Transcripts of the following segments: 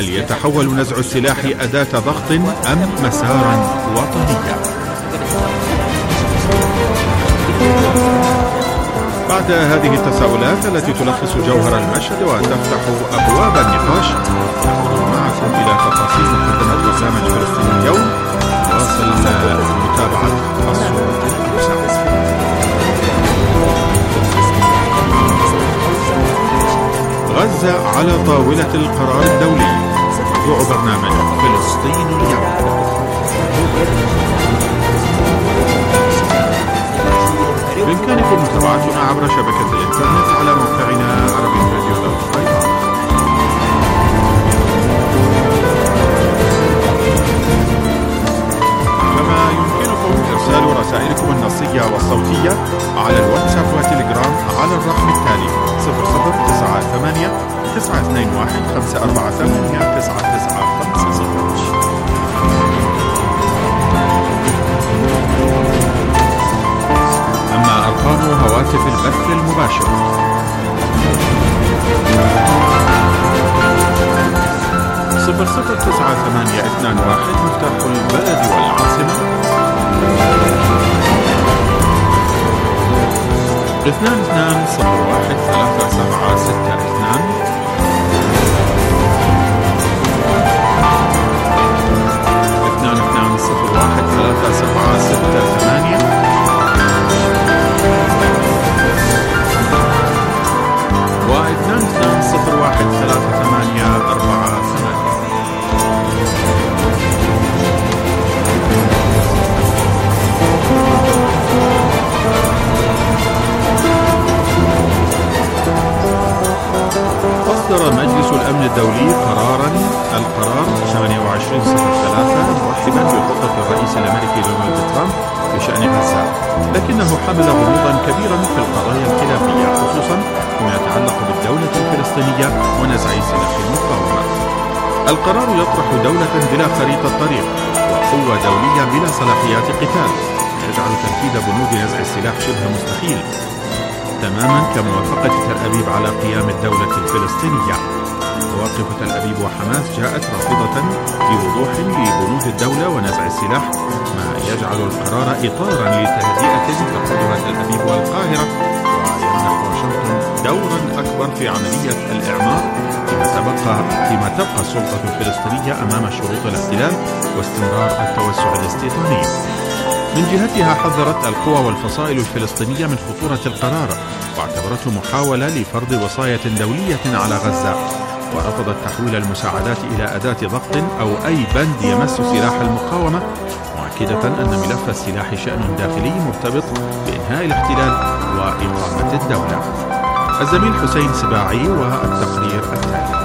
هل يتحول نزع السلاح أداة ضغط أم مسارا وطنيا؟ بعد هذه التساؤلات التي تلخص جوهر المشهد وتفتح أبواب النقاش، نأخذ معكم إلى تفاصيل مقدمة برنامج فلسطين اليوم. واصل متابعة الصورة المساعدة. غزة على طاولة القرار الدولي. موضوع برنامج فلسطين اليوم. بإمكانكم متابعتنا عبر شبكة الإنترنت على موقعنا عربيراديو.com. كما يمكنكم إرسال رسائلكم النصية والصوتية على الواتساب وتليجرام على الرقم التالي 0098 921 548 9950. أما أرقام هواتف البث المباشر 009821 مفتاح البلد والعاصمة 2201 3762 2201 3768 و2201 3848. أصدر مجلس الأمن الدولي القرار 2803 مرحبا بخطة الرئيس الأمريكي دونالد ترامب بشأن غزة، لكنه حمل غموضا كبيرا في القضايا الخلافية، خصوصا فيما يتعلق بالدولة الفلسطينية ونزع سلاح المقاومة. القرار يطرح دولة بلا خريطة طريق وقوة دولية بلا صلاحيات قتال، يجعل تنفيذ بنود نزع السلاح شبه مستحيل، تماما كموافقة تل أبيب على قيام الدولة الفلسطينية. مواقف تل أبيب وحماس جاءت رافضة بوضوح لبنود الدولة ونزع السلاح، ما يجعل القرار إطارا لتهدئة تقودها تل أبيب والقاهرة، ويمنح واشنطن دورا أكبر في عملية الإعمار فيما تبقى السلطة الفلسطينية أمام شروط الاحتلال واستمرار التوسع الاستيطاني. من جهتها حذرت القوى والفصائل الفلسطينية من خطورة القرار، واعتبرته محاولة لفرض وصاية دولية على غزة، ورفضت تحويل المساعدات إلى أداة ضغط أو أي بند يمس سلاح المقاومة، مؤكدة أن ملف السلاح شأن داخلي مرتبط بإنهاء الاحتلال وإقامة الدولة. الزميل حسين سباعي والتقرير التالي.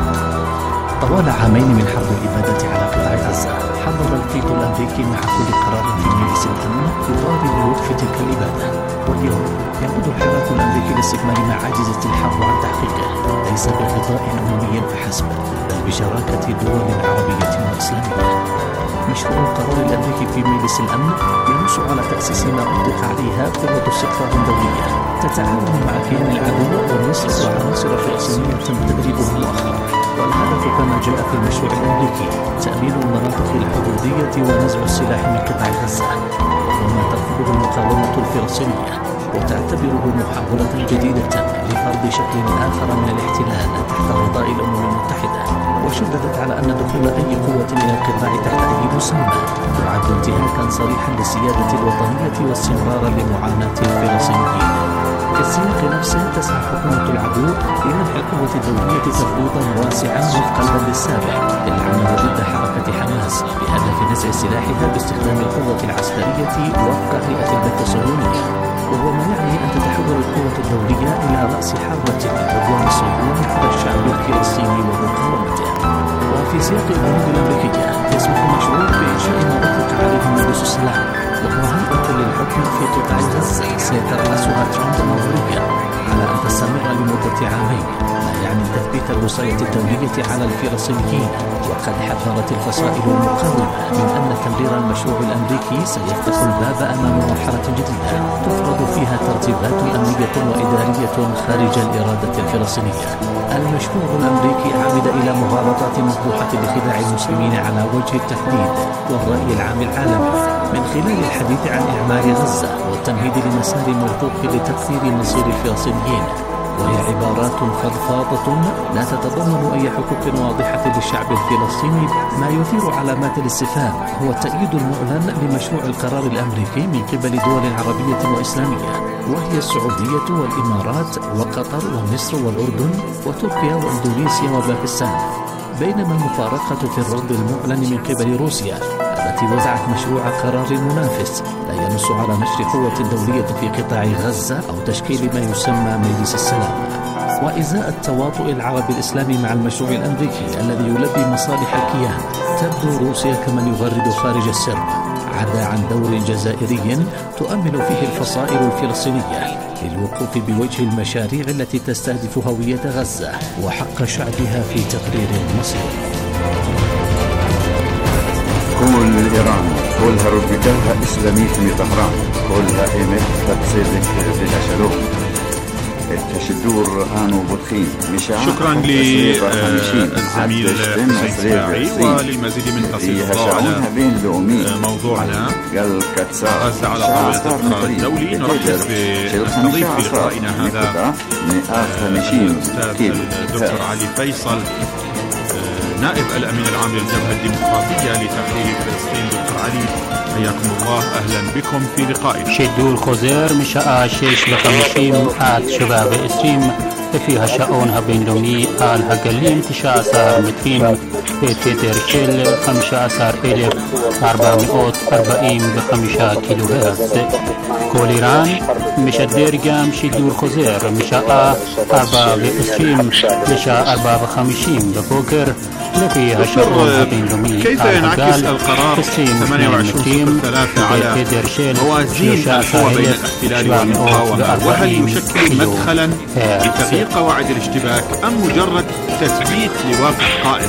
طوال عامين من حرب الإبادة على قطاع غزة، حذر القيد الأمريكي مع كل قرار في مجلس الأمن يطالب بوقف تلك الإبادة. واليوم يعود الحراك الأمريكي لاستكمال ما عجزت الحرب عن تحقيقه، ليس بغطاء أممي فحسب، بل بشراكة دول عربية وإسلامية. مشروع القرار الأمريكي في مجلس الأمن ينص على تأسيس ما أطلق عليها قوة استقطاب دولية تتعاون مع كيان العدو والنصر وعناصر فلسطينية تدريبها مؤخرا. والهدف كما جاء في المشروع الأمريكي تأمين المناطق الحدودية ونزع السلاح من قطاع غزة، وهو ما ترفضه المقاومة الفلسطينية وتعتبره محاولة جديدة لفرض شكل آخر من الاحتلال تحت غطاء الأمم المتحدة. وشددت على أن دخول أي قوة إلى القطاع تحت أي مسمى يعد انتهاكا صريحا للسيادة الوطنية واستمرارا لمعاناة الفلسطينيين. في السياق نفسه تسعى حكومة العدو لمنح القوة الدولية تفويضا واسعا مثقلا للسابق للعمل ضد حركة حماس بهدف نزع سلاحها باستخدام القوة العسكرية وفق هيئة البث الصهيونية، وهو ما يعني أن تتحول القوة الدولية إلى رأس حربة لعدوان الصهيون على الشعب الفلسطيني ومقاومته. وفي سياق البنود الأمريكية يسمح المشروع بإنشاء ما أطلق عليه مجلس السلام، وهو هيئة للحكم في قطاع غزة سيترأسها ترامب نظريا على أن تستمر لمدة عامين، لا يعني تثبيت الوصاية الدولية على الفلسطينيين. وقد حذرت الفصائل المقاومة من أن تمرير المشروع الأمريكي سيفتح الباب أمام مرحلة جديدة تفرض فيها ترتيبات أمنية وإدارية خارج الإرادة الفلسطينية. المشروع الأمريكي عمد إلى مغالطات مفضوحة بخداع المسلمين على وجه التحديد والرأي العام العالمي من خلال الحديث عن إعمار غزة والتمهيد لمسار موثوق لتكثير مصير الفلسطينيين، وهي عبارات فضفاضة لا تتضمن أي حقوق واضحة للشعب الفلسطيني. ما يثير علامات الاستفهام هو التأييد المعلن لمشروع القرار الأمريكي من قبل دول عربية وإسلامية، وهي السعودية والإمارات وقطر ومصر والأردن وتركيا وإندونيسيا وباكستان، بينما المفارقة في الرد المعلن من قبل روسيا التي وضعت مشروع قرار منافس لا ينص على نشر قوة دولية في قطاع غزة أو تشكيل ما يسمى مجلس السلام. وإزاء التواطؤ العربي الإسلامي مع المشروع الأمريكي الذي يلبي مصالح الكيان، تبدو روسيا كمن يغرد خارج السرب، عدا عن دور جزائري تؤمل فيه الفصائل الفلسطينية للوقوف بوجه المشاريع التي تستهدف هوية غزة وحق شعبها في تقرير المصير. كل إيران كلها ربكها إسلامية في طهران، كلها إيمت فتسيدك بلا شلوم الدور آنو بطخين. شكرا للزميل حسين سباعي. وللمزيد من تفصيل على موضوعنا غزة على طاولة القرار الدولي، نستضيف في لقائنا هذا الأستاذ الدكتور علي فيصل، نائب الأمين العام للجبهة الديمقراطية لتحرير فلسطين. دكتور علي، حياكم الله، أهلا بكم في لقائنا. شدور خوزر مشاء 6:50 عاد شباب إسريم فيها شؤونها بينلومي آلها قليم 19 مترين بتدر شل 15,440 كيلو هرتز. كل إيران مش الدير قام شدور خوزر مشاء 4:20 مشاء 54 ببوكر لفيها شؤونها بينلومي. كيف ينعكس القرار 28/3 على موازين القوى بين الاحتلال والمقاومة؟ وهل يشكل مدخلا لتغيير قواعد الاشتباك أم مجرد تثبيت لواقع قائم؟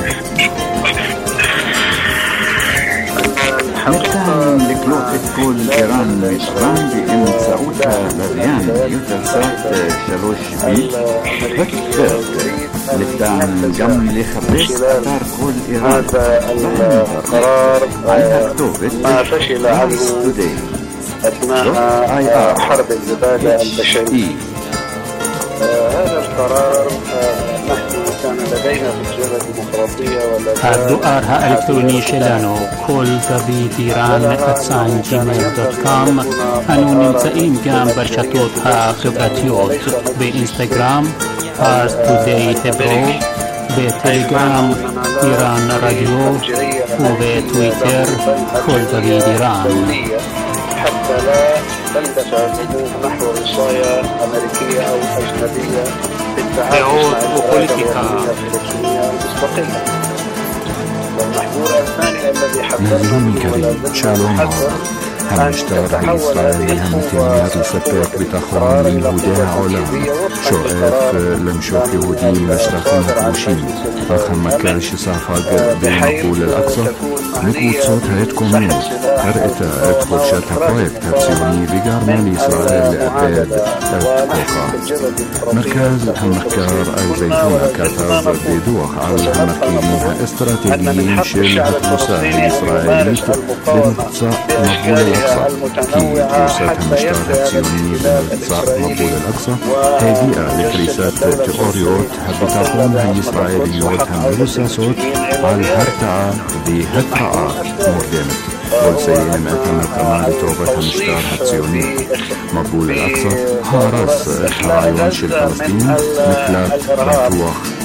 نتهم لكلوكة كل إيران مشران بإن سعودها لريان يتلسات 3 بيت فكر لتهم جم لخبرس أثار كل إيران. هذا القرار ما فشل عنه أثناء حرب الزبالة البشرية. هذا القرار نحن كان لدينا في الجبهة الديمقراطية الدؤارها إلكتروني شلانو كل دبي ديران @gmail.com. أنو نمتئين قام برشتوتها خبرتيوت بإنستغرام فارس توداي هبرو، بتليجرام إيران راديو، وبتويتر كل دبي ديران، حتى لا تندفع الأمور نحو وصايا أمريكية أو أجنبية بالتعاون مع الإرادة الفلسطينية المستقلة. والمحور الثاني الذي حذرنا منه ولا زلنا نحذر המשטר הישראלי המתיניית לספק ביטחון ליהודי העולם, שואף למשוך יהודים לשטחים הכבושים, אך המכה שספג במבול אל-אקצא מקבוצות ההתקוממות הראתה את חולשת הפרויקט הציוני וגרמה לישראל לאבד את כוחה. מרכז המחקר אל-זייתונה כתב בדוח על המרכיבים האסטרטגיים של התבוסה הישראלית במבצע מבול אל-אקצא. כי קריסת המשטר הציוני במבצע מבול אל-אקצא הביאה לקריסת תיאוריות הביטחון הישראליות המבוססות על הרתעה והתראה מוקדמת. ולסיים את המלחמה לטובת המשטר הציוני. מבול אל-אקצא הרס את הרעיון של פלסטין מקלט בטוח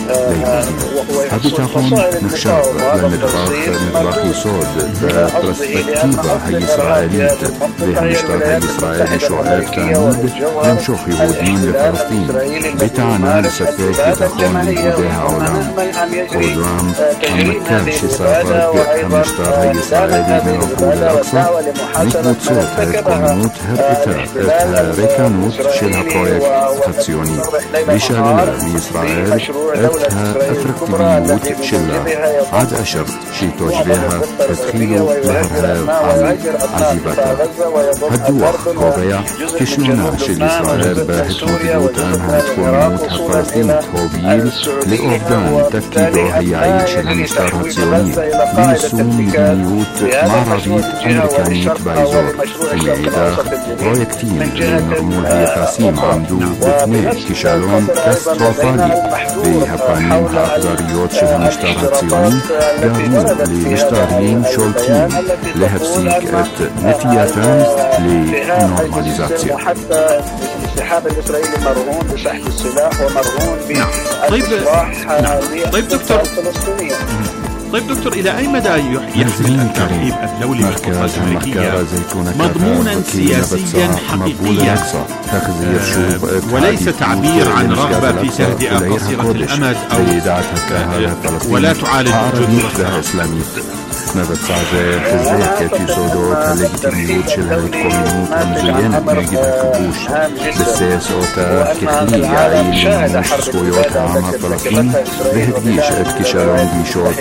הביטחון נחשב לנדבך יסוד בפרספקטיבה הישראלית, והמשטר הישראלי שואף תמיד למשוך יהודים לפלסטין בטענה לספק ביטחון ליהודי העולם. אולם המכה שספג המשטר הישראלי בגבול אל-אקצא מקבוצות ההתגוננות הראתה את הריקנות של הפרויקט הציוני ושללה מישראל את האטרקטיביות שלה עד אשר שתושביה התחילו להרהר על עזיבתה. הדוח קובע כישלונה של ישראל בהתמודדות עם ההתקוממות הפלסטינית הוביל לאובדן תפקידו היעיל של המשטר הציוני ביישום מדיניות מערבית אמריקנית באזור, ומאידך פרויקטים לנרמול היחסים עמדו בפני כישלון קטסטרופלי, והפנים האכזריות של המשטר הציוני גרמו למשטרים שולטים להפסיק את נטייתם לנורמליזציה. طيب دكتور، إلى أي مدى يحمل الترحيب الدولي بالقوات الأمريكية مضمونا سياسيا حقيقيا وليس تعبير عن رغبة في تهدئة قصيرة الأمد أو ولا تعالج الجذور الإسلامية؟ מבצע חיזק את יסודות הלגיטימיות של ההתקוממות המזוינת נגד הכיבוש, ביסס אותה ככלי יעיל למימוש זכויות העם הפלסטיני, והדגיש את כישלון גישות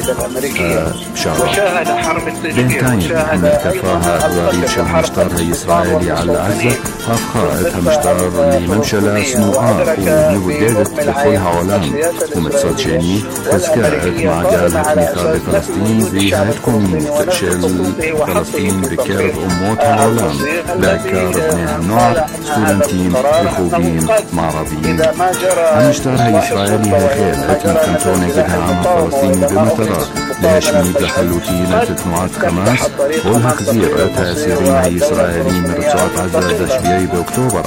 הפשרה. בינתיים המתקפה האכזרית של המשטר הישראלי על עזה הפכה את המשטר לממשלה שנואה ומבודדת בכל העולם, ומצד שני חזקה את מעגל התמיכה בפלסטין וההתקוממות של פלסטין בקרב אומות העולם, בעיקר בני הנוער, סטודנטים וחוגים מערביים. המשטר הישראלי החל את מלחמתו נגד העם הפלסטיני במטרה להשמיד לחלוטין את תנועת חמאס ולהחזיר את האסירים הישראלים מרצועת עזה ב-7 באוקטובר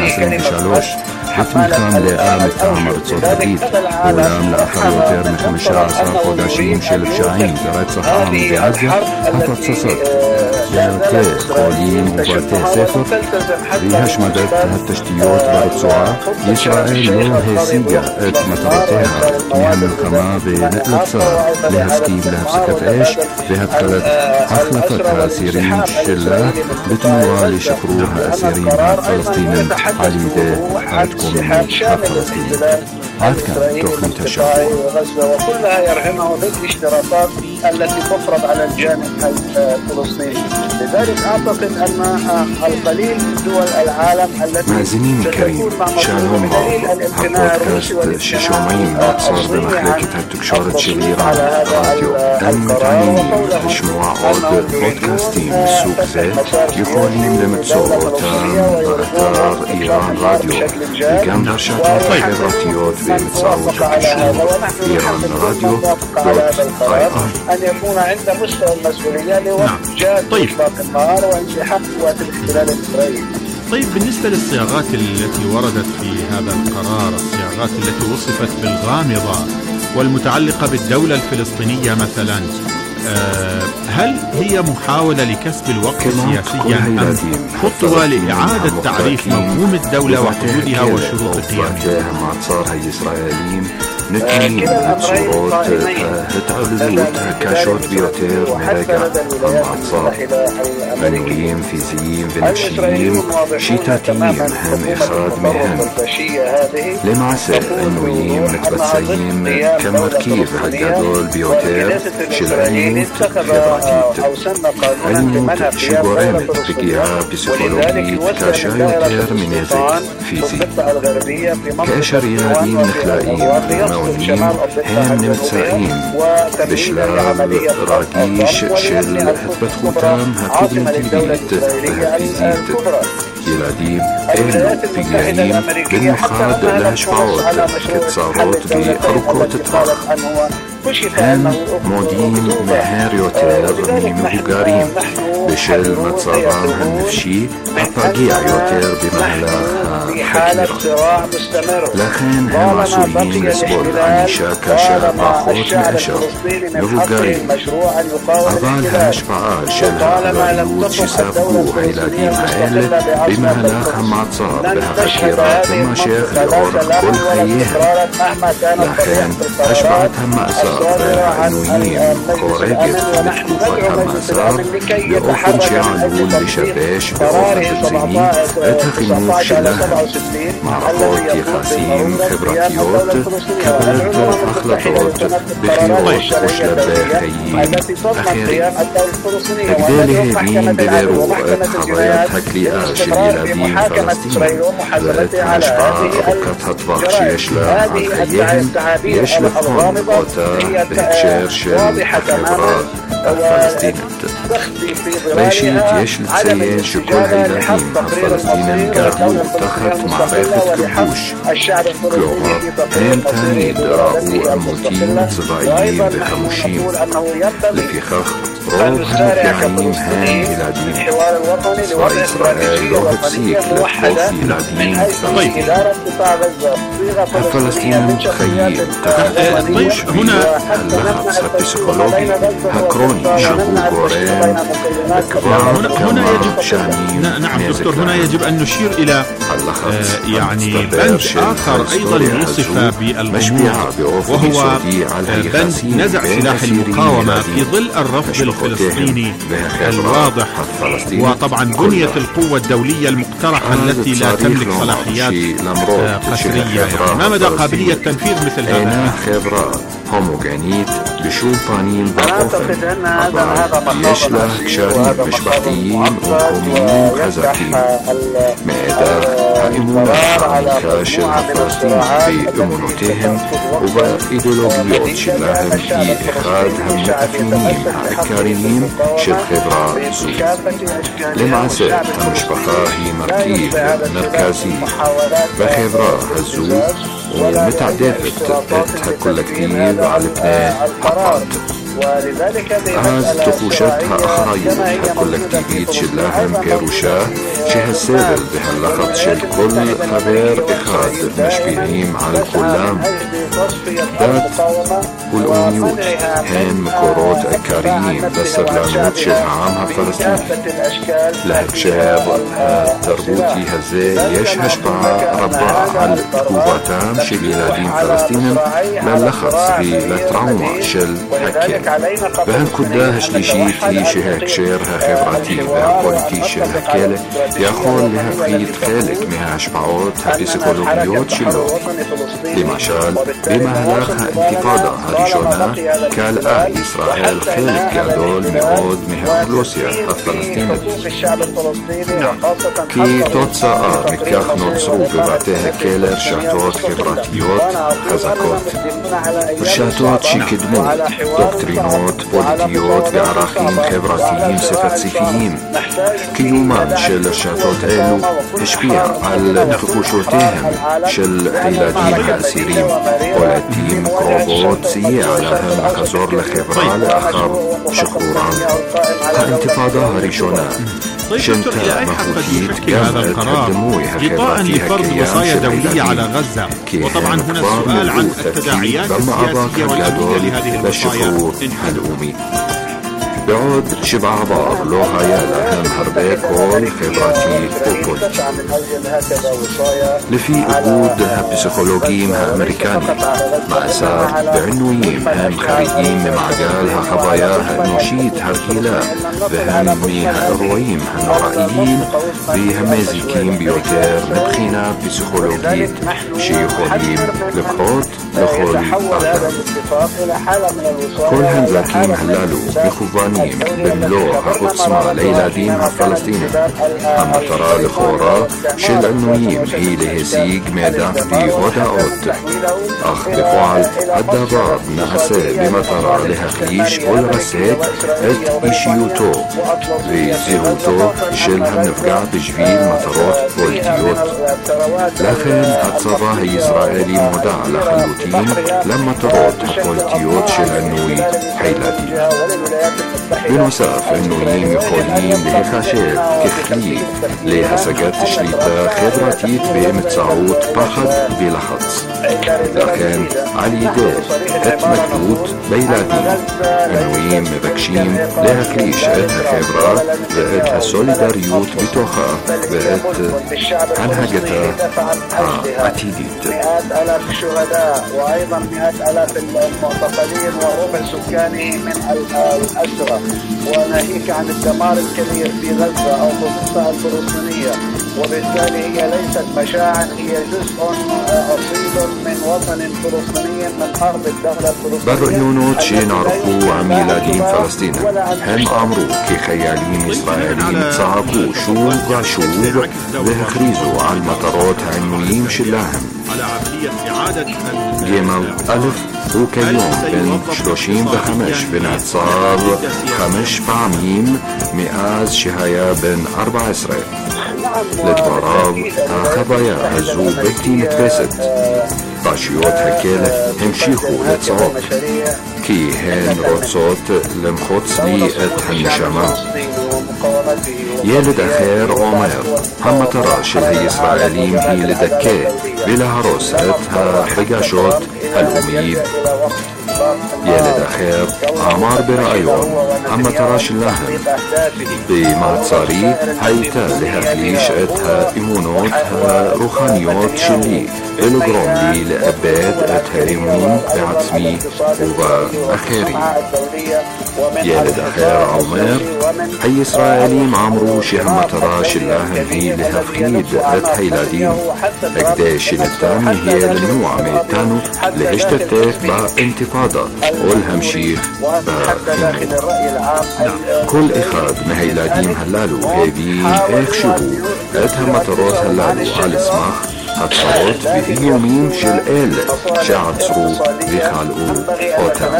2023 בתמיכה מלאה מטעם ארצות הברית. אולם לאחר יותר מ-15 חודשים של פשעים ורצח עם בעזה, הפצצות בבתי חולים ובתי ספר והשמדת התשתיות ברצועה, ישראל לא השיגה את מטרותיה מהמלחמה ונאלצה להסכים להפסקת אש והתחלת החלפת האסירים שלה בתמורה לשחרור האסירים הפלסטינים על ידי ההתקוממות הפלסטינית. عاد كان تخميت الشعب وكلها يرهنه بالاشتراطات التي تفرض على الجانب الفلسطيني. لذلك أعتقد أن القليل من دول العالم التي معزمين الكريم شالوم البودكاست ششومين صار بمحلكة التكشورة شبيرة راديو المتعين لشموع عود بودكاستين سوق ذات يقولين لمتسوطان بأثار إيران راديو بجانب رشاتات الخبراتيات بمتصاوة الشموع إيران راديو أن يكون عند مستوى المسؤولية لوجه إطلاق النار وانسحاب قوات الاحتلال الإسرائيلي. طيب، بالنسبة للصياغات التي وردت في هذا القرار، الصياغات التي وصفت بالغامضة والمتعلقة بالدولة الفلسطينية مثلا، هل هي محاولة لكسب الوقت سياسيا أم خطوة لإعادة تعريف مفهوم الدولة وحدودها وشروط قيامها؟ נתונים בצורות התעללות הקשות ביותר מרגע המעצר. מנויים פיזיים ונפשיים שיטתיים הם אחד מהם. למעשה עינויים מתבצעים כמרכיב הגדול ביותר של אלימות חברתית. אלימות שגורמת פגיעה פסיכולוגית קשה יותר מנזק פיזי. כאשר ילדים נחלאים הם נמצאים בשלב רגיש של התפתחותם הקוגניטיבית והפיזית. ילדים אלו פגיעים במיוחד להשפעות קצרות וארוכות טווח. הם מודים מהר יותר ממבוגרים בשל מצבם הנפשי הפגיע יותר במהלך החקירה. לכן הם עשויים לסבול ענישה קשה פחות מאשר מבוגרים. אבל ההשפעה של האחריות שספגו הילדים האלה במהלך המעצר והחקירה תימשך לאורך כל חייהם. לכן השפעת המאסר והעינויים חורגת בתקופת המאסר באופן שעלול לשבש באופן רציני את החינוך שלהם, מערכות יחסים חברתיות, קבלת החלטות, בחירות ושלבי חיים אחרים. כדי להבין בבירור את חוויית הכליאה של ילדים פלסטינים ואת ההשפעה ארוכת הטווח שיש לה על חייהם, יש לבחון אותה בהקשר של החברה הפלסטינית. ראשית, יש לציין שכל הילדים הפלסטינים גדלו תחת מערכת כיבוש, כלומר, הם תמיד ראו עימותים צבאיים וחמושים. לפיכך, רוב המופיעים הם ילדים. צבא ישראל לא הפסיק לתקוף ילדים פלסטינים. הפלסטינים חיים תחת כיבוש הלחץ הפסיכולוגי הקרוני שהוא גורם כבר כמה שנים. نعم دكتور، هنا يجب أن نشير إلى يعني بند آخر أيضا وصف بالغموض، وهو بند نزع سلاح المقاومة في ظل الرفض الفلسطيني الواضح، وطبعا بنية القوة الدولية المقترحة التي لا تملك صلاحيات قسرية. يعني ما مدى قابلية تنفيذ مثل هذا؟ هوموجينيت بشوف بانين باوفن יש לה קשרים משפחתיים ומקומיים חזקים. מאידך, האמונה העמוקה של הפלסטינים באמונותיהם ובאידיאולוגיות שלהם היא אחד המאפיינים העיקריים של חברה זו. למעשה, המשפחה היא מרכיב מרכזי בחברה הזו ומתעדפת את הקולקטיב על פני הפרט. אז תחושת האחריות הקולקטיבית שלהם פירושה שהסבל והלחץ של כל חבר אחד משפיעים על כולם. דת ולאומיות הן מקורות עיקריים בסבלנות של העם הפלסטיני. להקשר התרבותי הזה יש השפעה רבה על תגובתם של ילדים פלסטינים ללחץ ולטראומה של הכלא. והנקודה השלישית היא שההקשר החברתי והפוליטי של הכלא יכול להפחית חלק מההשפעות הפסיכולוגיות שלו. למשל, במהלך האינתיפאדה הראשונה כלאה ישראל חלק גדול מאוד מהאוכלוסייה הפלסטינית. כתוצאה מכך נוצרו בבתי הכלא רשתות חברתיות חזקות, רשתות שקידמו דוקטרינות פוליטיות וערכים חברתיים ספציפיים. קיומן של רשתות אלו השפיע על תחושותיהם של הילדים האסירים, ולעתים קרובות סייע להם לחזור לחברה לאחר שחרורם. האינתיפאדה הראשונה شنت محدود في هذا القرار إطاء لفرض وصايا دولية على غزة. وطبعا هنا السؤال عن التداعيات السياسية والأمنية لهذه الوصايا الأممية. بعد 7 بار לא היה להם הרבה קול חברתי ופוליטי. לפי איגוד הפסיכולוגים האמריקני, מאסר ועינויים הם חריגים ממעגל החוויה האנושית הרגילה, והם מהאירועים הנוראיים והמזיקים ביותר מבחינה פסיכולוגית שיכולים לקרות לכל אדם. כל הנזקים הללו מכוונים במלוא העוצמה לילדים הפלסטינים. המטרה לכאורה של עינויים היא להשיג מידע והודעות, אך בפועל הדבר נעשה במטרה להחליש ולרסק את אישיותו וזהותו של הנפגע בשביל מטרות פוליטיות. לכן הצבא הישראלי מודע לחלוטין שיוטים למטרות הפוליטיות של עינוי חילאדים. בנוסף, עינויים יכולים להיחשב ככלי להשגת שליטה חברתית באמצעות פחד ולחץ. לכן, על ידי התמקדות בילדים, עינויים מבקשים להחליש את החברה ואת הסולידריות בתוכה ואת הנהגתה העתידית. 100,000 شهداء وأيضا 100,000 المعتقلين وربع سكانه من الأسرى، وناهيك عن الدمار الكبير في غزة أو في المنطقة الفلسطينية. وبالتالي هي ليست مشاعر، هي جزء أصيل من وطن فلسطيني من أرض الدولة الفلسطينية. بالرهيونات שנערכו עם ילדים פלסטינים הם אמרו כי חיילים ישראלים צעקו שוב ושוב והכריזו על מטרות העינויים שלהם. גמל א' הוא כיום בן 35 ונעצר 5 פעמים מאז שהיה בן 14. לדבריו, החוויה הזו בלתי נתפסת. רשויות הכלא המשיכו לצעוק כי הן רוצות למחוץ לי את הנשמה. ילד אחר אומר, המטרה של הישראלים היא לדכא ולהרוס את הרגשות הלאומיים. ילד אחר אמר בראיון, המטרה שלהם במעצרי הייתה להחליש את האמונות הרוחניות שלי ולגרום לי לאבד את האמון בעצמי ובאחרים. ילד אחר אומר, הישראלים אמרו שהמטרה שלהם היא להפחיד את הילדים כדי שניתן יהיה למנוע מאיתנו להשתתף באינתיפאדה או להמשיך בחינוך. כל אחד מהילדים הללו הבין איכשהו את המטרות הללו על סמך הצהרות ואיומים של אלה שעצרו וכלאו אותם.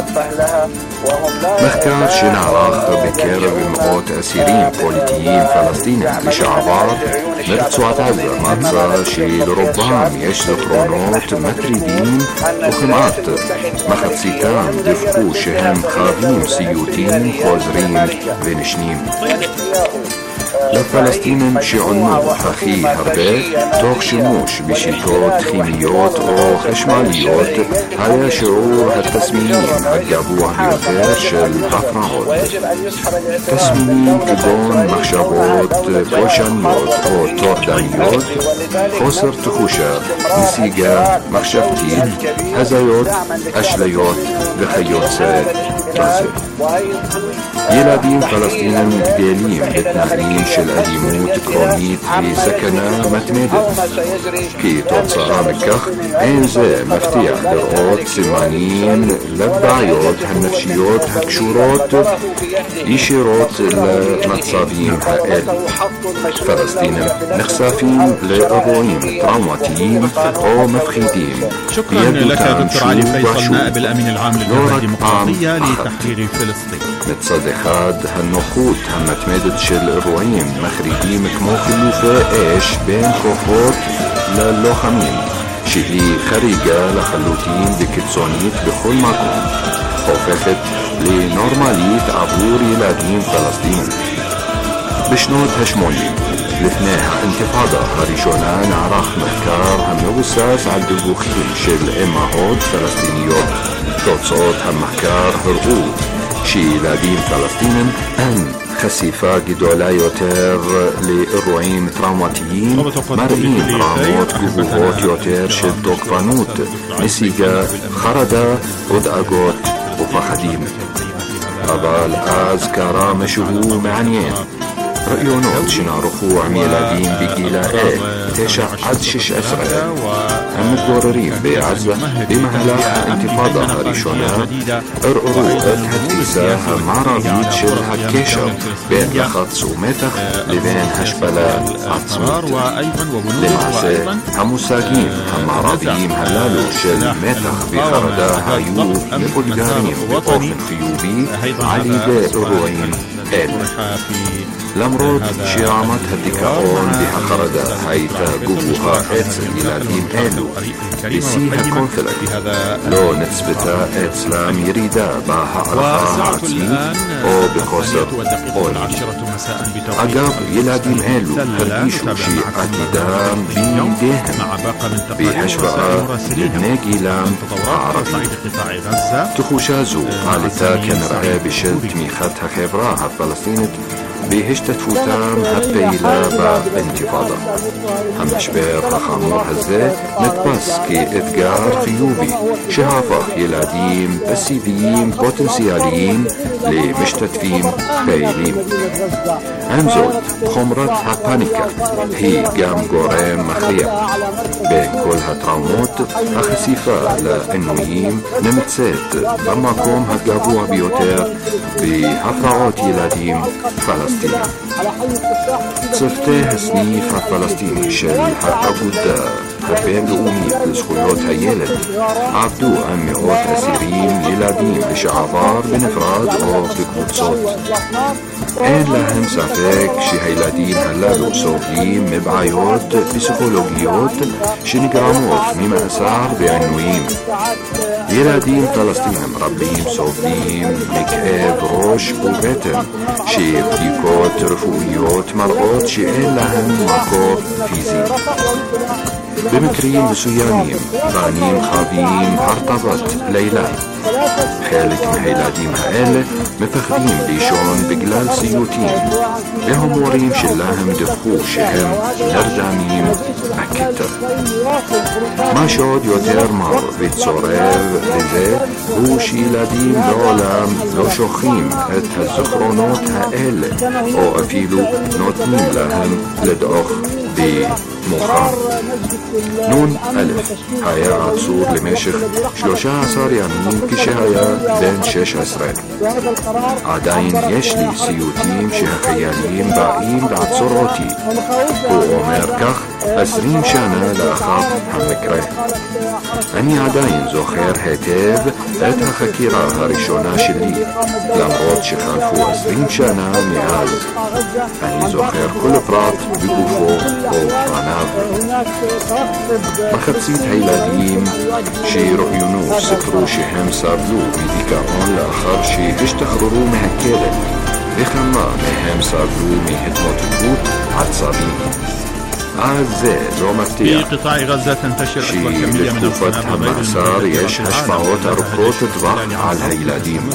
מחקר שנערך בקרב מאות אסירים פוליטיים פלסטינים לשעבר מרצועת עזה מצא שלרובם יש זיכרונות מטרידים וכמעט מחציתם דיווחו שהם חווים סיוטים חוזרים ונשנים. לפלסטינים שעונו הכי הרבה תוך שימוש בשיטות כימיות או חשמליות היה שיעור התסמינים הגבוה ביותר של הפרעות. תסמינים כגון מחשבות פולשניות או טורדניות, חוסר תחושה, נסיגה מחשבתית, הזיות, אשליות וכיוצא בזה. ילדים פלסטינים גדלים בתנאים של אלימות קרונית וסכנה מתמדת. כתוצאה מכך, אין זה מפתיע לראות סימנים לבעיות הנפשיות הקשורות ישירות למצבים האלה. פלסטינים נחשפים לאירועים טראומטיים או מפחידים בילדותם שוב ושוב, לא רק פעם אחת. מצד אחד, הנוחות המתמדת של אירועים מחרידים כמו חילופי אש בין כוחות ללוחמים, שהיא חריגה לחלוטין וקיצונית בכל מקום, הופכת לנורמלית עבור ילדים פלסטינים. בשנות ה-80, לפני האינתיפאדה הראשונה, נערך מחקר המבוסס על דיווחים של אמהות פלסטיניות. תוצאות המחקר הראו שילדים פלסטינים אין חשיפה גדולה יותר לאירועים טראומטיים, מראים רמות גבוהות יותר של תוקפנות, נסיגה, חרדה ודאגות ופחדים. אבל אז קרה משהו מעניין. ראיונות שנערכו עם ילדים בגילאי 9 עד 16 המתגוררים בעזה במהלך האינתיפאדה הראשונה ערערו את התפיסה המערבית של הקשר בין לחץ ומתח לבין השפלה עצמית. למעשה, המושגים המערביים הללו של מתח וחרדה היו מאותגרים באופן חיובי על ידי אירועים אלה. למרות שרמת הדיכאון והחרדה הייתה גובוה אצל ילדים אלו בשיא הקונפלקט לא נצפתה אצלם ירידה בהערכה העצמית או בחוסר עוני. אגב, ילדים אלו הרגישו שעתידם בידיהם בהשוואה לבני גילם הערבי. תחושה זו עלתה כנראה בשל תמיכת החברה הפלסטינית בהשתתפותם הפעילה באינתיפאדה. המשבר החמור הזה נתפס כאתגר חיובי שהפך ילדים פסיביים פוטנציאליים למשתתפים פעילים. עם זאת, חומרת הפאניקה היא גם גורם מכריע. בין כל הטראומות, החשיפה לעינויים נמצאת במקום הגבוה ביותר בהפרעות ילדים פלסטיניים. צוותי הסניף הפלסטיני של האגודה הבינלאומית לזכויות הילד עבדו עם מאות אסירים ילדים לשעבר בנפרד או בקבוצות. אין להם ספק שהילדים הללו סובלים מבעיות פסיכולוגיות שנגרמות ממאסר ועינויים. ילדים פלסטינים רבים סובלים מכאב ראש ובטן שבדיקות רפואיות מראות שאין להם מקור פיזי. במקרים מסוימים בנים חווים הרטבת לילה. חלק מהילדים האלה מפחדים לישון בגלל סיוטים, והמורים שלהם דיווחו שהם נרדמים בכיתה. מה שעוד יותר מר וצורב לזה הוא שילדים לעולם לא שוכחים את הזיכרונות האלה או אפילו נותנים להם לדעוך במוחם. נון א' היה עצור למשך 13 ימים כשהיה בן 16. עדיין יש לי סיוטים שהחיילים באים לעצור אותי. הוא אומר כך 20 שנה לאחר המקרה. אני עדיין זוכר היטב את החקירה הראשונה שלי, למרות שחלפו 20 שנה מאז. אני זוכר כל פרט בגופו או פניו. מחצית הילדים שראוינו סיפרו שהם סבלו מדיכאון לאחר שהשתחררו מהכלא, וכמה מהם סבלו מהתמוטטות עצבים. עד זה לא מפתיע שלתקופת המאסר יש השפעות ארוכות טווח על הילדים.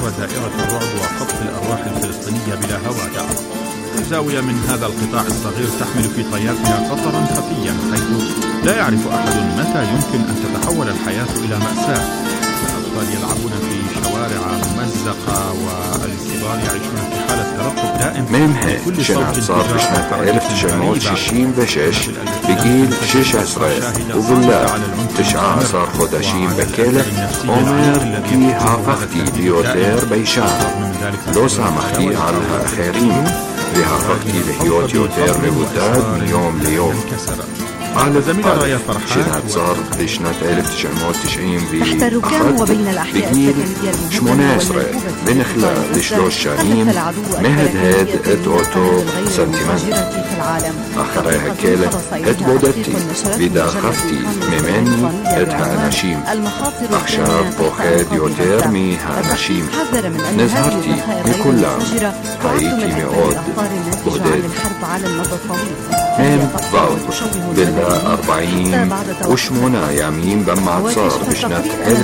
زاوية من هذا القطاع الصغير تحمل في طياتها خطرا خفيا حيث لا يعرف أحد متى يمكن أن تتحول الحياة إلى مأساة. الأطفال يلعبون في شوارع ممزقة والكبار يعيشون في حالة ترقب دائم. منها שנעצר בשנת 1966 בגיל 16 ובלע 19 חודשים בכלא, אומר כי הפכתי ליותר ביישן. לא שמחתי על האחרים והפכתי להיות יותר מבודד מיום ליום. אלף שנעצר בשנת 1991 בגיל 18 ונכלא ל3 שנים, מהדהד את אותו סנטימנט. אחרי הכלא התבודדתי ודחפתי ממני את האנשים. עכשיו פוחד יותר מהאנשים. נזהרתי מכולם. הייתי מאוד בודד. הם באו בלה 48 ימים במעצר בשנת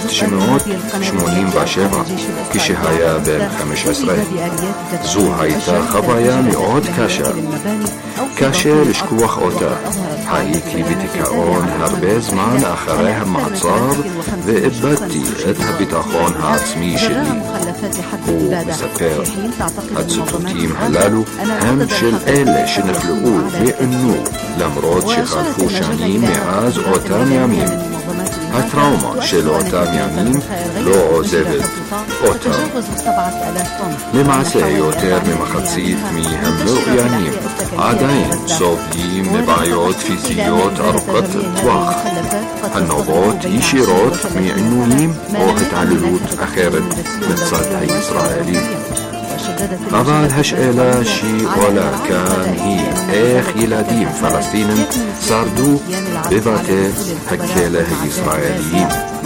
1987 כשהיה בן 15. זו הייתה חוויה מאוד קשה. קשה לשכוח אותה. הייתי בדיכאון הרבה זמן אחרי המעצר ואיבדתי את הביטחון העצמי שלי. הוא מספר, הציטוטים הללו הם של אלה שנכלאו וענו למרות שחלפו שנים מאז אותם ימים. הטראומה של אותם ימים לא עוזבת אותם. למעשה יותר ממחצית מהמרואיינים עדיין סובלים מבעיות פיזיות ארוכות טווח הנובעות ישירות מעינויים או התעללות אחרת מצד הישראלים. אבל השאלה שעולה כאן היא איך ילדים פלסטינים שרדו בבתי הכלא הישראליים.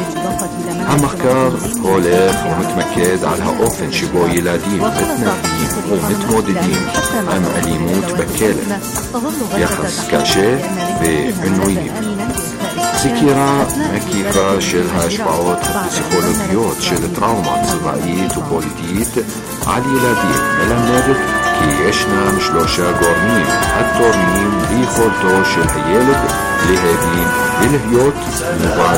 המחקר הולך ומתמקד על האופן שבו ילדים מתנהלים ומתמודדים עם אלימות בכלא, יחס קשה ועינויים. סקירה מקיפה של ההשפעות הפסיכולוגיות של טראומה צבאית ופוליטית על ילדים מלמדת כי ישנם 3 גורמים התורמים ליכולתו של הילד להבין ולהיות מובן: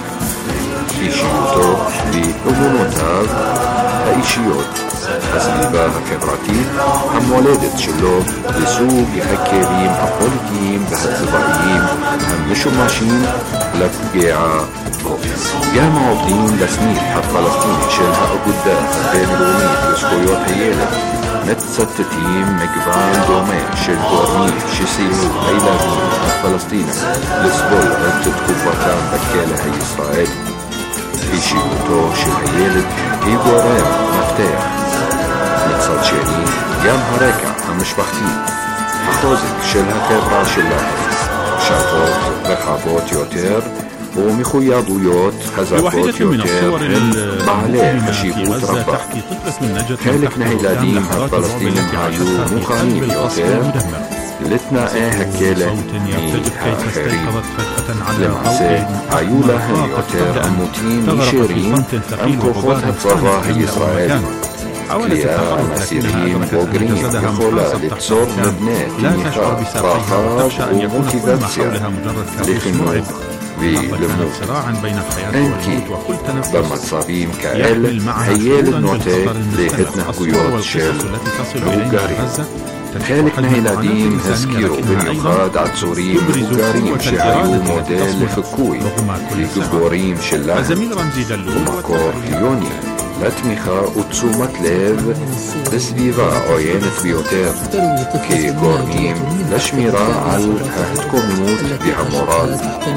אישיותו ואמונותיו האישיות, הסביבה החברתית, המולדת שלו וסוג הכלים הפוליטיים והצבאיים המשומשים לפגיעה בו. גם העובדים בסניף הפלסטיני של האגודה הבינלאומית לזכויות הילד מצטטים מגוון דומה של גורמים שסייעו לילדים הפלסטינים לסבול את תקופתם בכלא הישראלי. אישיותו של הילד היא גורם מפתח. מצד שני, גם הרקע המשפחתי, החוזק של החברה שלהם, שפות רחבות יותר ומחויבויות חזקות יותר הם בעלי חשיבות רבה. חלק מהילדים הפלסטינים היו מוכנים יותר לתנאי הכלא מהאחרים. למעשה, היו להם יותר עימותים ישירים עם כוחות הצבא הישראלי. כליאה עם אסירים בוגרים יכולה ליצור מבנה תמיכה רחב ומוטיבציה לחינוך וללימוד. אין כי במצבים כאלה הילד נוטה להתנהגויות של מבוגרים. חלק מהילדים הזכירו במיוחד עצורים מבוגרים שהיו מודל לחיקוי לגיבורים שלהם ומקור חיוני לתמיכה ותשומת לב בסביבה עוינת ביותר כגורמים לשמירה על ההתקוממות והמורל.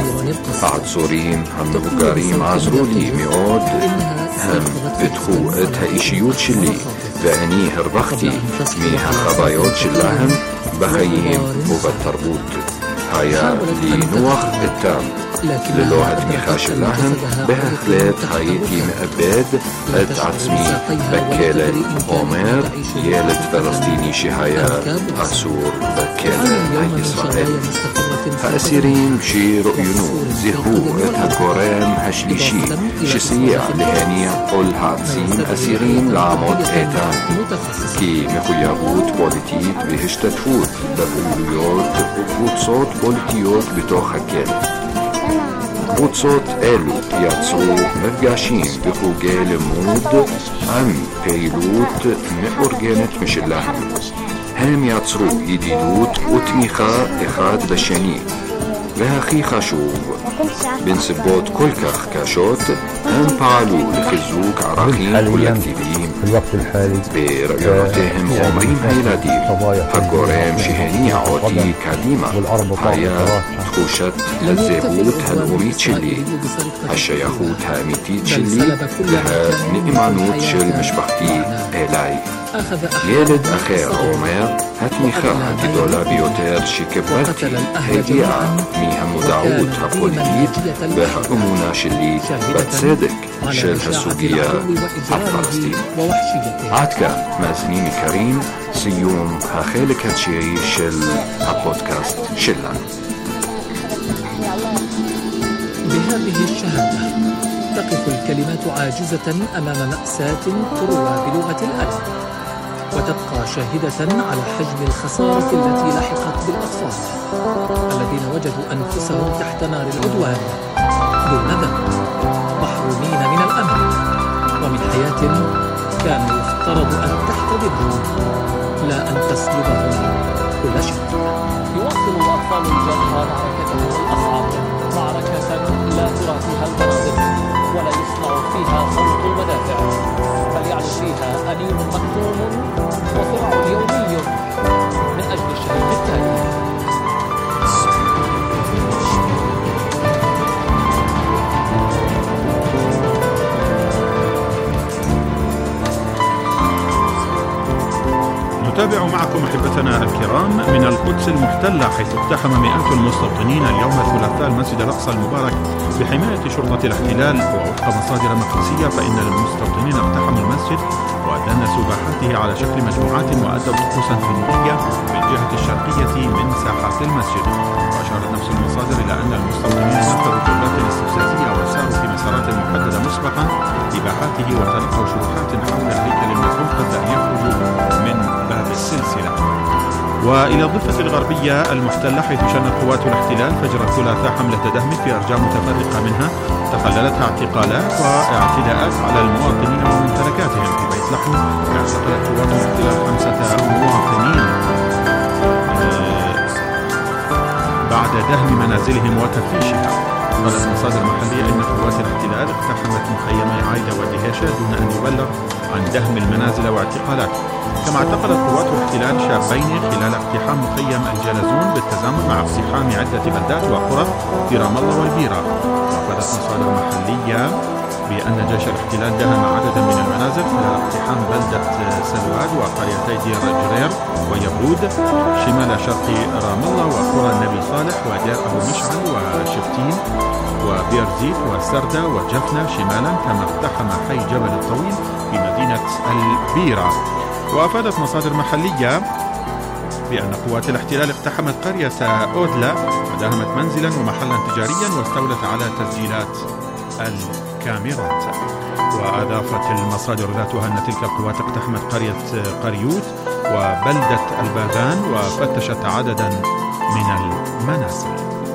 העצורים המבוגרים עזרו לי מאוד, הם פיתחו את האישיות שלי ואני הרווחתי מהחוויות שלהם בחיים ובתרבות. היה לי נוח איתם. ללא התמיכה שלהם בהחלט הייתי מאבד את עצמי בכלא, אומר ילד פלסטיני שהיה עצור בכלא הישראלי. האסירים שרואיינו זיהו את הגורם השלישי שסייע להניע או להעצים אסירים לעמוד איתן, כי מחויבות פוליטית והשתתפות בפעילויות וקבוצות פוליטיות בתוך הכלא. קבוצות אלו יצרו מפגשים וחוגי לימוד עם פעילות מאורגנת משלהם. הם יצרו ידידות ותמיכה אחד בשני, והכי חשוב, בנסיבות כל כך קשות, הם פעלו לחיזוק ערכים קולקטיביים. ברעיונותיהם אומרים הילדים, הגורם שהניע אותי קדימה היה תחושת הזהות הלאומית שלי, השייכות האמיתית שלי והנאמנות של משפחתי אליי. ילד אחר אומר, התמיכה הגדולה ביותר שקיבלתי הגיעה מהמודעות הפוליטית והאמונה שלי בצדק של הסוגיה הפלסטינית. עד כאן, מאזינים יקרים, סיום החלק התשיעי של הפודקאסט שלנו. بهذه الشهادة تقف الكلمات عاجزة أمام مأساة تروى بلغة الألم، وتبقى شاهدة على حجم الخسارة التي لحقت بالأطفال الذين وجدوا أنفسهم تحت نار العدوان دون ذنب، محرومين من الأمن ومن حياة كان يفترض أن تحتضنهم لا أن تسلبهم كل شيء. يواصل الأطفال الجرحى معركتهم الأصعب، معركة لا ترى فيها المناظر ولا يسمع فيها صوت المدافع، بل يعلو فيها أنين مكتوم وصراع يومي من أجل الشهيد التالي. نتابع معكم أحبتنا الكرام من القدس المحتلة، حيث اقتحم مئات المستوطنين اليوم الثلاثاء المسجد الأقصى المبارك بحماية شرطة الاحتلال. ووفق مصادر مقدسية فإن المستوطنين اقتحموا المسجد ودنسوا باحاته على شكل مجموعات وأدوا طقوسا فنية بالجهة الشرقية من ساحات المسجد. وأشارت نفس المصادر إلى أن المستوطنين نفذوا جولات استفزازية وساروا في مسارات محددة مسبقا لباحاته وتلقوا شروحات حول الهيكل المدفون قبل أن يخرجوا من باب السلسلة. وإلى الضفة الغربية المحتلة، حيث شنت قوات الاحتلال فجر الثلاثاء حملة دهم في أرجاء متفرقة منها تخللتها اعتقالات واعتداءات على المواطنين وممتلكاتهم. في بيت لحم اعتقلت قوات الاحتلال 5 مواطنين بعد دهم منازلهم وتفتيشها. قالت مصادر محلية إن قوات الاحتلال اقتحمت مخيمي عايدة ودهيشة دون أن يبلغ عن دهم المنازل واعتقالات. كما اعتقلت قوات الاحتلال شابين خلال اقتحام مخيم الجلزون بالتزامن مع اقتحام عدة بلدات وقرى في رام الله والبيرة. وأفادت مصادر محلية بأن جيش الاحتلال دهم عددا من المنازل خلال اقتحام بلدة سلواد وقريتي دير جرير ويبرود شمال شرق رام الله وقرى النبي صالح ودير أبو مشعل وشفتين وبير زيت وسردة وجفنة شمالا، كما اقتحم حي جبل الطويل في مدينة البيرة. وأفادت مصادر محلية بأن قوات الاحتلال اقتحمت قرية أودلا وداهمت منزلا ومحلا تجاريا واستولت على تسجيلات الكاميرات. وأضافت المصادر ذاتها أن تلك القوات اقتحمت قرية قريوت وبلدة الباغان وفتشت عددا من المنازل.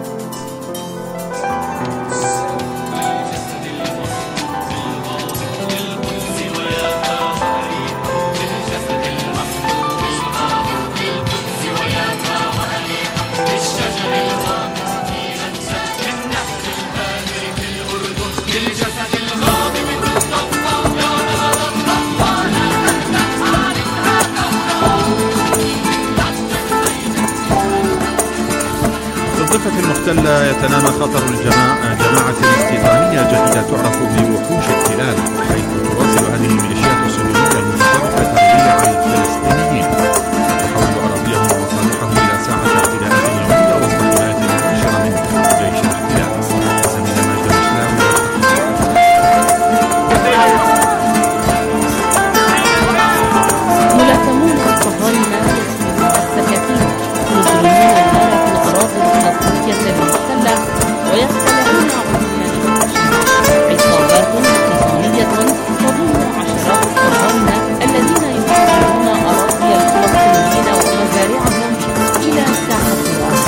الضفة المحتلة يتنامى خطر جماعة استيطانية جديدة تعرف بوحوش احتلال، حيث تواصل هذه الميليشيات الصهيونية المتطرفة تغذية على الفلسطينيين وتحول أراضيهم ومصالحهم إلى ساحة اعتداءات يومية وسط حماية مباشرة من جيش الاحتلال. زميل ماجد الإسلام. ملاكمون الصهاينة السكاكين يضربون المحتلة ويختلعون عموما عصابات استيطانية تضم عشرات الصهاينة الذين يحررون أراضي الفلسطينيين ومزارعهم إلى ساحة الأرض.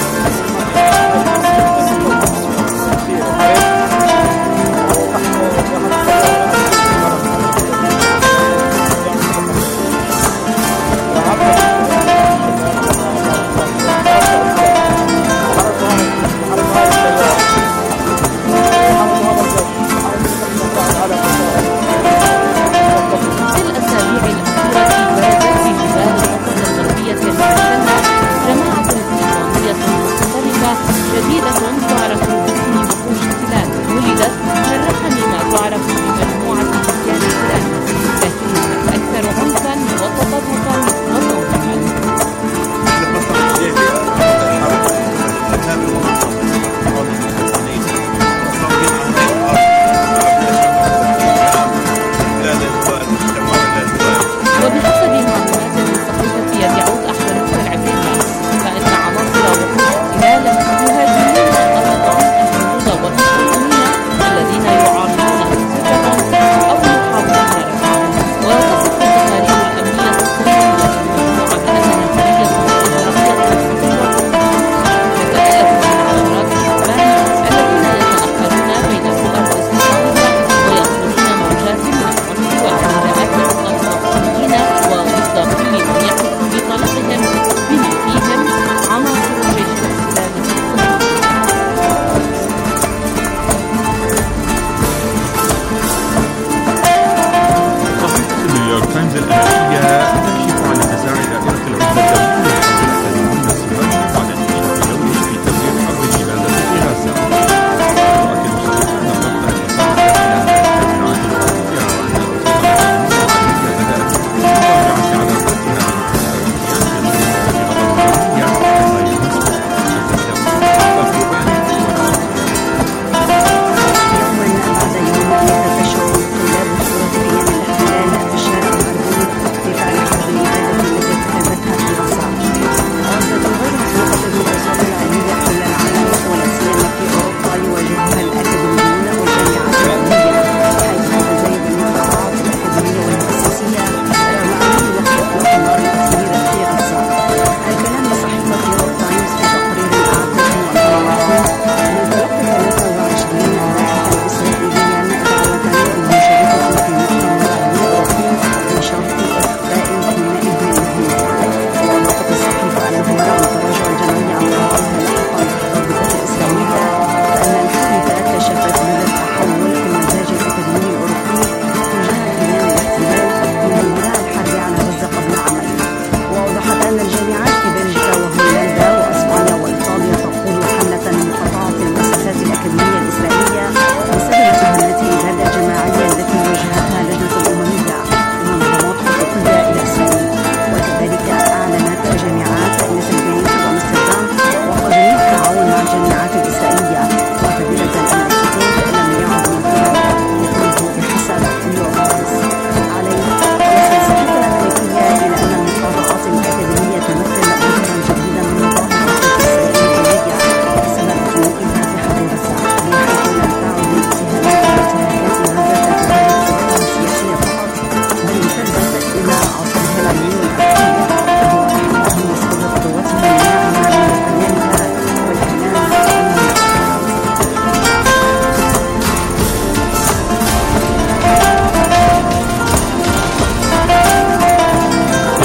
جديدة تعرف باسم وحوش احتلال، ولدت من رحم ما تعرف بمجموعة سكان احتلال، لكنها أكثر عنفا وتطرفا وتنظيما. وبحسب معلومات من صحيفة يدعوت أحد العبرية فإن عناصر وحوش احتلال يهاجمون الأوطان الحدود والمستوطنين الذين يعارضون أنفسهم أو يحاولون رفعهم. وتصف التقارير الأمنية الصهيونية المجموعة بأنها نظرية استمرارية تتألف من عشرات الشبان الذين يتنقلون بين الرؤى الاستيطانية ويصدرون موجات من العنف والاعتداءات ضد المواطنين وضد كل من يقف في طريقهم بما فيهم عناصر جيش الاحتلال الصهيوني. صحيفة نيويورك تايمز الأمريكية تكشف عن اتساع دائرة العزلة الدولية حول التدين الصهيوني بعد التشكيل الدولي في تسوية حرب الإبادة في غزة. تؤكد الصحيفة أن الضغط اتسع داخل التجمعات الأوروبية وأن الأنظمة العالمية بدأت في مراجعة علاقاتها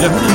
إلى هنا